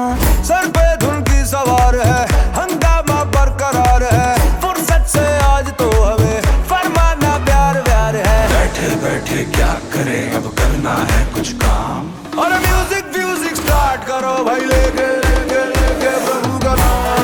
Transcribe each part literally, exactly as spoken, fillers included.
Sir पे धुन की सवार है, हंगामा बरकरार है, फुर्सत से आज तो हमें फरमाना प्यार व्यार है। बैठे बैठे क्या करें, अब करना है कुछ काम। और म्यूजिक म्यूजिक स्टार्ट करो भाई, लेके लेके लेके प्रभु का नाम।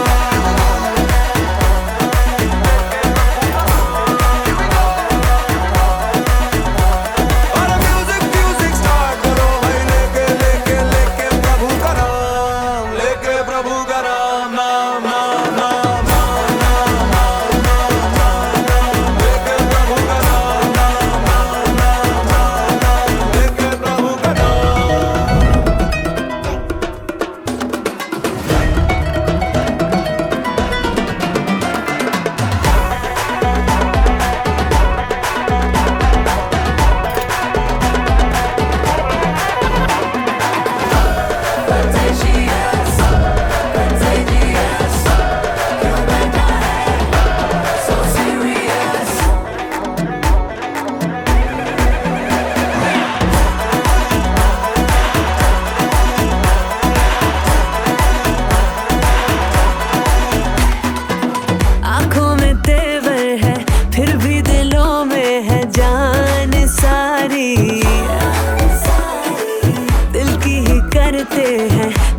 और म्यूजिक म्यूजिक स्टार्ट करो भाई, लेके लेके लेके प्रभु का नाम, लेके प्रभु का नाम, नाम नाम नाम नाम नाम नाम नाम नाम, लेके प्रभु का नाम, नाम नाम नाम नाम नाम, लेके प्रभु का नाम। आंखों में तेवर है, फिर भी दिलों में है जान सारी। दिल की ही करते हैं